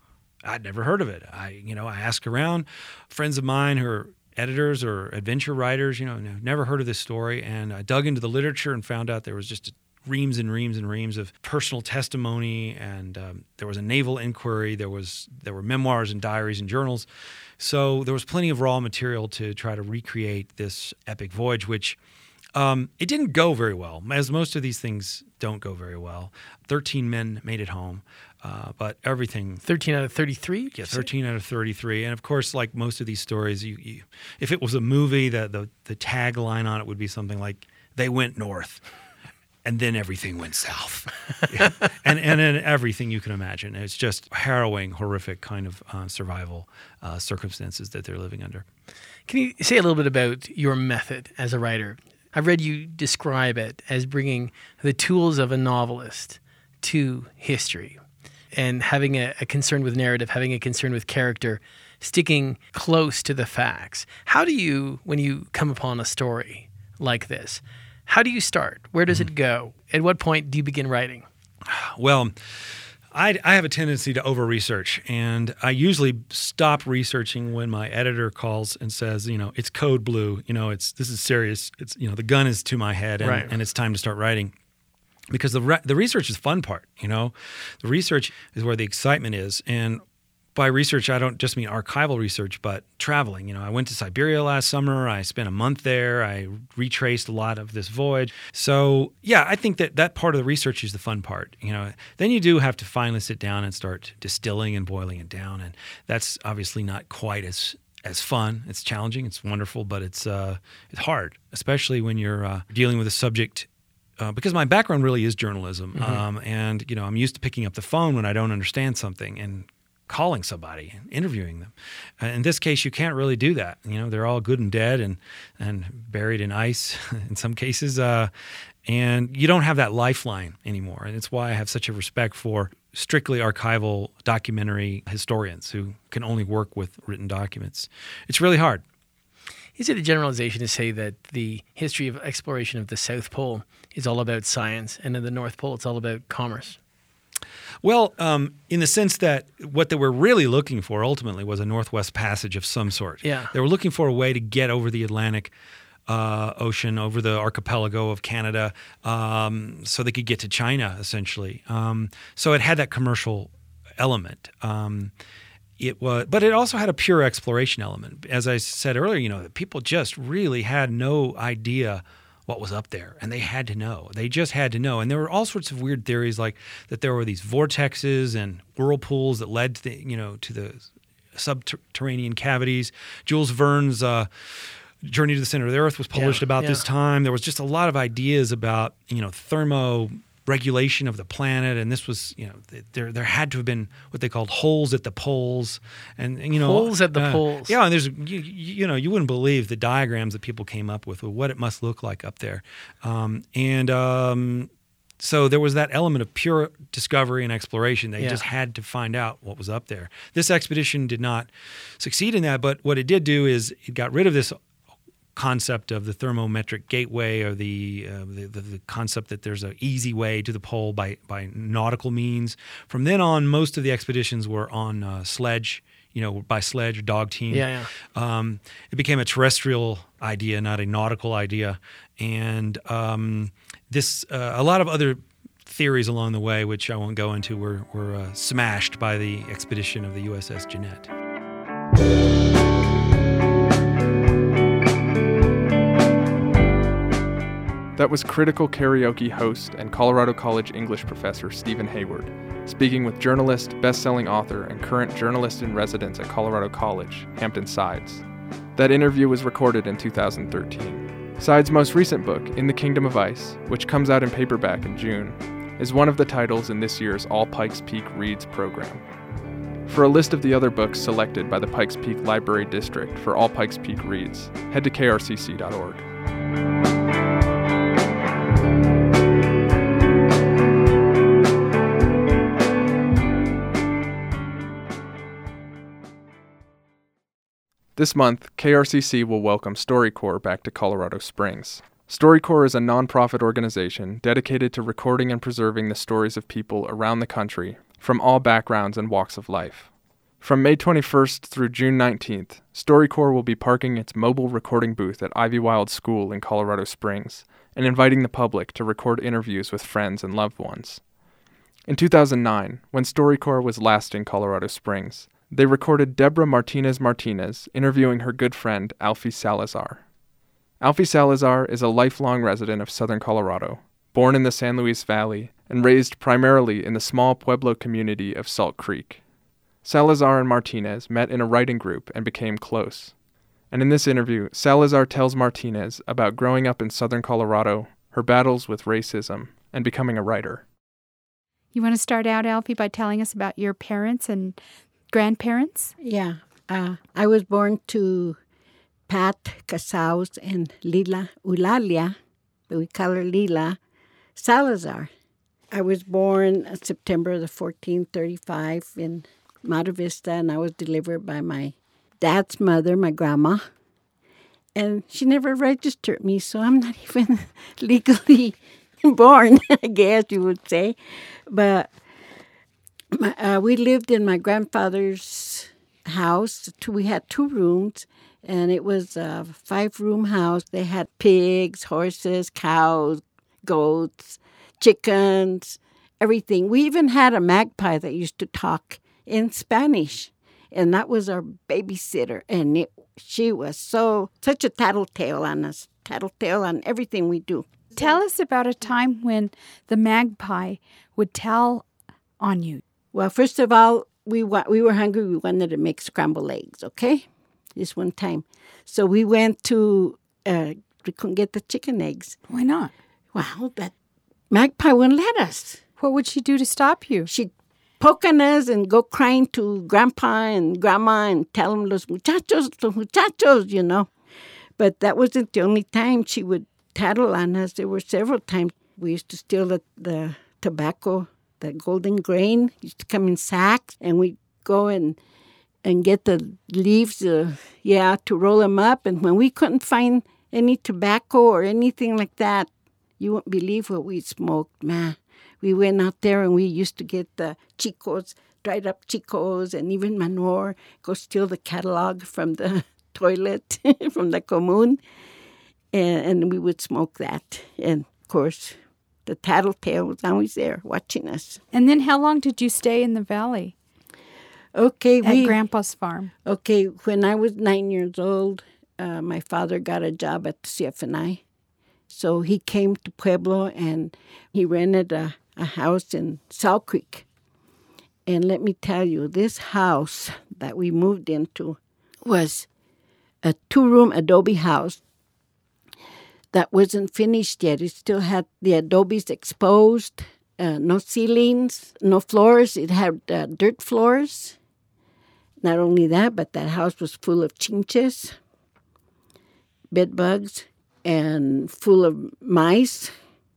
I'd never heard of it. I asked around, friends of mine who are editors or adventure writers, never heard of this story. And I dug into the literature and found out there was just reams and reams and reams of personal testimony, and there was a naval inquiry. There were memoirs and diaries and journals. So there was plenty of raw material to try to recreate this epic voyage, which it didn't go very well, as most of these things don't go very well. 13 men made it home. But everything... 13 out of 33? Yeah, 13 out of 33. And of course, like most of these stories, you if it was a movie, the tagline on it would be something like, they went north, and then everything went south. and in everything you can imagine. It's just harrowing, horrific kind of survival circumstances that they're living under. Can you say a little bit about your method as a writer? I've read you describe it as bringing the tools of a novelist to history and having a concern with narrative, having a concern with character, sticking close to the facts. How do you, when you come upon a story like this, how do you start? Where does it go? At what point do you begin writing? Well, I have a tendency to over-research, and I usually stop researching when my editor calls and says, it's code blue. This is serious. It's the gun is to my head, and it's time to start writing. Because the research is the fun part. The research is where the excitement is, and by research, I don't just mean archival research, but traveling. I went to Siberia last summer. I spent a month there. I retraced a lot of this voyage. So, yeah, I think that part of the research is the fun part. Then you do have to finally sit down and start distilling and boiling it down, and that's obviously not quite as fun. It's challenging. It's wonderful, but it's hard, especially when you're dealing with a subject. Because my background really is journalism, and I'm used to picking up the phone when I don't understand something and calling somebody and interviewing them. In this case, you can't really do that. They're all good and dead and buried in ice in some cases, and you don't have that lifeline anymore. And it's why I have such a respect for strictly archival documentary historians who can only work with written documents. It's really hard. Is it a generalization to say that the history of exploration of the South Pole is all about science, and in the North Pole it's all about commerce? Well, in the sense that what they were really looking for ultimately was a Northwest Passage of some sort. Yeah. They were looking for a way to get over the Atlantic Ocean, over the archipelago of Canada, so they could get to China, essentially. So it had that commercial element. But it also had a pure exploration element. As I said earlier, people just really had no idea what was up there, and they had to know. They just had to know. And there were all sorts of weird theories, like that there were these vortexes and whirlpools that led to the subterranean cavities. Jules Verne's Journey to the Center of the Earth was published about this time. There was just a lot of ideas about thermo-regulation of the planet, and this was there had to have been what they called holes at the poles, and holes at the poles. Yeah, and there's you wouldn't believe the diagrams that people came up with what it must look like up there, so there was that element of pure discovery and exploration. They just had to find out what was up there. This expedition did not succeed in that, but what it did do is it got rid of this concept of the thermometric gateway, or the concept that there's an easy way to the pole by nautical means. From then on, most of the expeditions were on sledge, by sledge or dog team. It became a terrestrial idea, not a nautical idea, and a lot of other theories along the way, which I won't go into, were smashed by the expedition of the USS Jeannette. That was Critical Karaoke host and Colorado College English professor Stephen Hayward, speaking with journalist, best-selling author, and current journalist-in-residence at Colorado College, Hampton Sides. That interview was recorded in 2013. Sides' most recent book, In the Kingdom of Ice, which comes out in paperback in June, is one of the titles in this year's All Pikes Peak Reads program. For a list of the other books selected by the Pikes Peak Library District for All Pikes Peak Reads, head to krcc.org. This month, KRCC will welcome StoryCorps back to Colorado Springs. StoryCorps is a nonprofit organization dedicated to recording and preserving the stories of people around the country from all backgrounds and walks of life. From May 21st through June 19th, StoryCorps will be parking its mobile recording booth at Ivywild School in Colorado Springs and inviting the public to record interviews with friends and loved ones. In 2009, when StoryCorps was last in Colorado Springs, they recorded Deborah Martinez interviewing her good friend Alfie Salazar. Alfie Salazar is a lifelong resident of southern Colorado, born in the San Luis Valley and raised primarily in the small Pueblo community of Salt Creek. Salazar and Martinez met in a writing group and became close. And in this interview, Salazar tells Martinez about growing up in southern Colorado, her battles with racism, and becoming a writer. You want to start out, Alfie, by telling us about your parents and grandparents? Yeah. I was born to Pat Casaus and Lila Eulalia, but we call her Lila Salazar. I was born September the 14th, 1935 in Mata Vista, and I was delivered by my dad's mother, my grandma. And she never registered me, so I'm not even legally born, I guess you would say. But we lived in my grandfather's house. We had 2 rooms, and it was a 5-room house. They had pigs, horses, cows, goats, chickens, everything. We even had a magpie that used to talk in Spanish, and that was our babysitter. And she was such a tattletale on us, tattletale on everything we do. Tell us about a time when the magpie would tell on you. Well, first of all, we were hungry. We wanted to make scrambled eggs, okay? This one time. So we went to, we couldn't get the chicken eggs. Why not? Well, that magpie wouldn't let us. What would she do to stop you? She'd poke on us and go crying to Grandpa and Grandma and tell them, los muchachos, you know. But that wasn't the only time she would tattle on us. There were several times. We used to steal the tobacco, the golden grain. It used to come in sacks, and we'd go and get the leaves, to roll them up. And when we couldn't find any tobacco or anything like that, you won't believe what we smoked, man. We went out there and we used to get the chicos, dried up chicos, and even manure, go steal the catalog from the toilet, from the commune, and we would smoke that. And, of course, the tattletale was always there watching us. And then how long did you stay in the valley? Okay, at Grandpa's farm. Okay, when I was 9 years old, my father got a job at the CFNI. So he came to Pueblo and he rented a house in Salt Creek. And let me tell you, this house that we moved into was a 2-room adobe house that wasn't finished yet. It still had the adobes exposed, no ceilings, no floors. It had dirt floors. Not only that, but that house was full of chinches, bed bugs, and full of mice.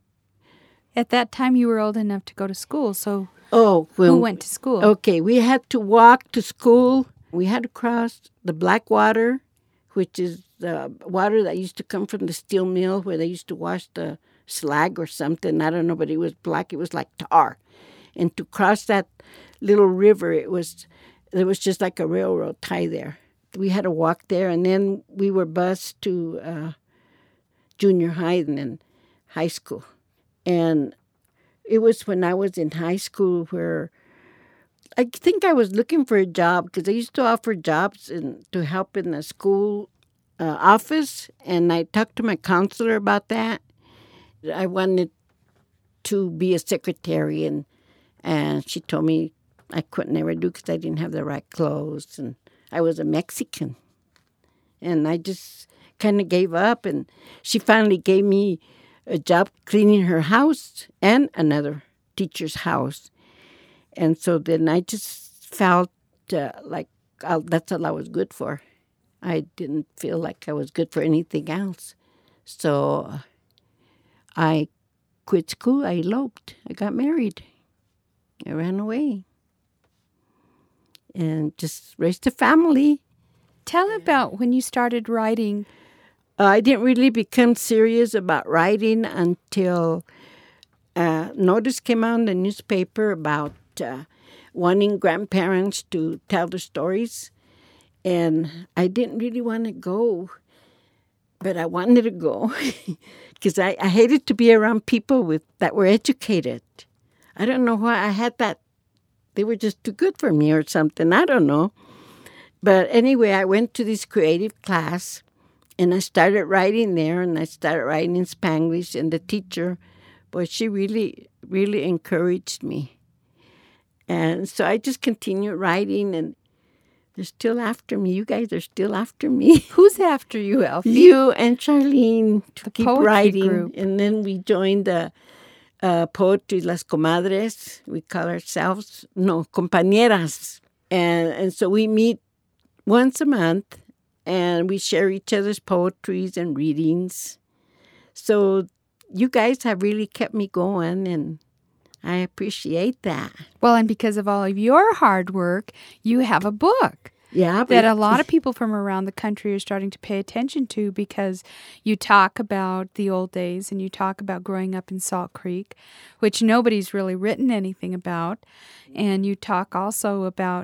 At that time, you were old enough to go to school, so who went to school? Okay, we had to walk to school. We had to cross the black water, which is the water that used to come from the steel mill where they used to wash the slag or something. I don't know, but it was black. It was like tar. And to cross that little river, there was just like a railroad tie there. We had to walk there, and then we were bused to junior high and then high school. And it was when I was in high school where I think I was looking for a job because they used to offer jobs to help in the school office. And I talked to my counselor about that. I wanted to be a secretary, and she told me I could never do because I didn't have the right clothes. And I was a Mexican. And I just kind of gave up. And she finally gave me a job cleaning her house and another teacher's house. And so then I just felt like that's all I was good for. I didn't feel like I was good for anything else. So I quit school. I eloped. I got married. I ran away. And just raised a family. Tell about when you started writing. I didn't really become serious about writing until notice came out in the newspaper about wanting grandparents to tell their stories. And I didn't really want to go, but I wanted to go because I hated to be around people that were educated. I don't know why I had that. They were just too good for me or something. I don't know. But anyway, I went to this creative class, and I started writing there, and I started writing in Spanglish. And the teacher, boy, she really, really encouraged me. And so I just continued writing, and they're still after me. You guys are still after me. Who's after you, Alfie? You and Charlene to keep poetry writing. group. And then we joined the poetry, Las Comadres, we call ourselves, compañeras. And so we meet once a month, and we share each other's poetries and readings. So you guys have really kept me going, and I appreciate that. Well, and because of all of your hard work, you have a book. Yeah, that a lot of people from around the country are starting to pay attention to, because you talk about the old days and you talk about growing up in Salt Creek, which nobody's really written anything about. And you talk also about,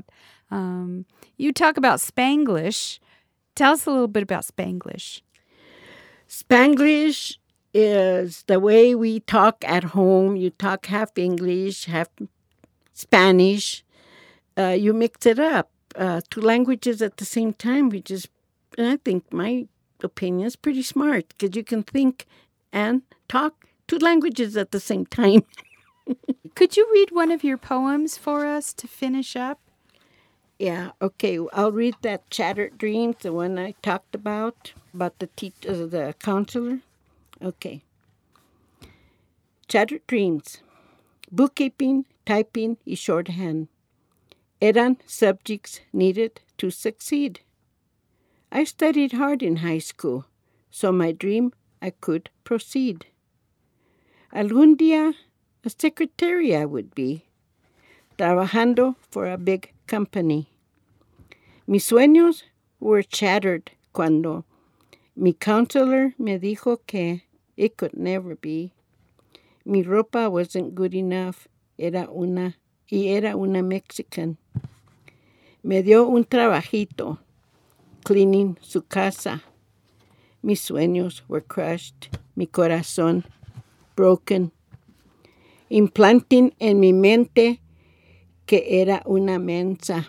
Spanglish. Tell us a little bit about Spanglish. Spanglish is the way we talk at home. You talk half English, half Spanish. You mix it up. Two languages at the same time, which is, I think, my opinion, is pretty smart, because you can think and talk two languages at the same time. Could you read one of your poems for us to finish up? Yeah, okay. I'll read that Shattered Dreams, the one I talked about the counselor. Okay. Shattered Dreams. Bookkeeping, typing, y shorthand eran subjects needed to succeed. I studied hard in high school, so my dream I could proceed. Algún día, a secretary I would be, trabajando for a big company. Mis sueños were shattered cuando mi counselor me dijo que it could never be. Mi ropa wasn't good enough, era una Mexican. Me dio un trabajito, cleaning su casa. Mis sueños were crushed, mi corazón broken. Implanting en mi mente que era una mensa.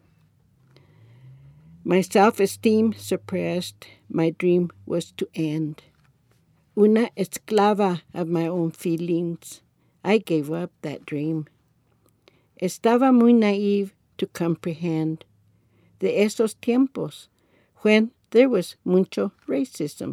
My self-esteem suppressed, my dream was to end. Una esclava of my own feelings, I gave up that dream. Estaba muy naive to comprehend de esos tiempos when there was mucho racism.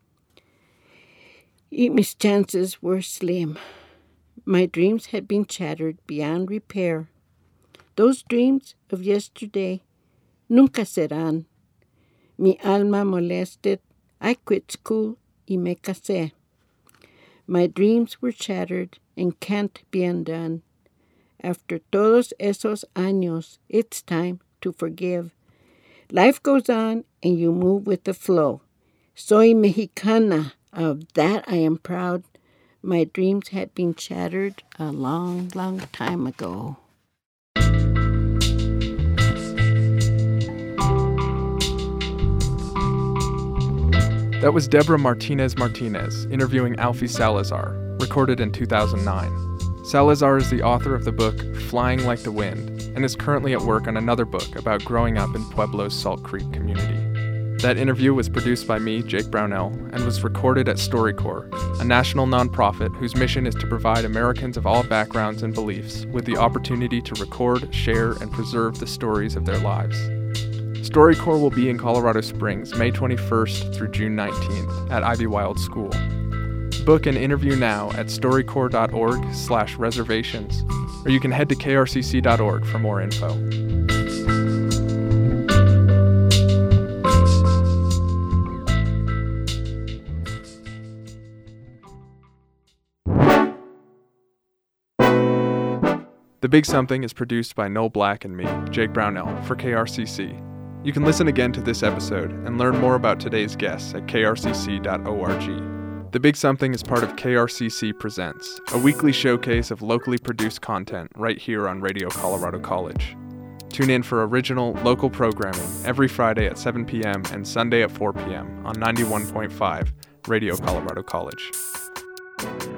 Y mis chances were slim. My dreams had been shattered beyond repair. Those dreams of yesterday nunca serán. Mi alma molested, I quit school y me casé. My dreams were shattered and can't be undone. After todos esos años, it's time to forgive. Life goes on and you move with the flow. Soy mexicana, of that I am proud. My dreams had been shattered a long, long time ago. That was Deborah Martinez interviewing Alfie Salazar, recorded in 2009. Salazar is the author of the book Flying Like the Wind and is currently at work on another book about growing up in Pueblo's Salt Creek community. That interview was produced by me, Jake Brownell, and was recorded at StoryCorps, a national nonprofit whose mission is to provide Americans of all backgrounds and beliefs with the opportunity to record, share, and preserve the stories of their lives. StoryCorps will be in Colorado Springs May 21st through June 19th at Ivy Wild School. Book an interview now at storycorps.org/reservations, or you can head to krcc.org for more info. The Big Something is produced by Noel Black and me, Jake Brownell, for KRCC. You can listen again to this episode and learn more about today's guests at krcc.org. The Big Something is part of KRCC Presents, a weekly showcase of locally produced content right here on Radio Colorado College. Tune in for original, local programming every Friday at 7 p.m. and Sunday at 4 p.m. on 91.5 Radio Colorado College.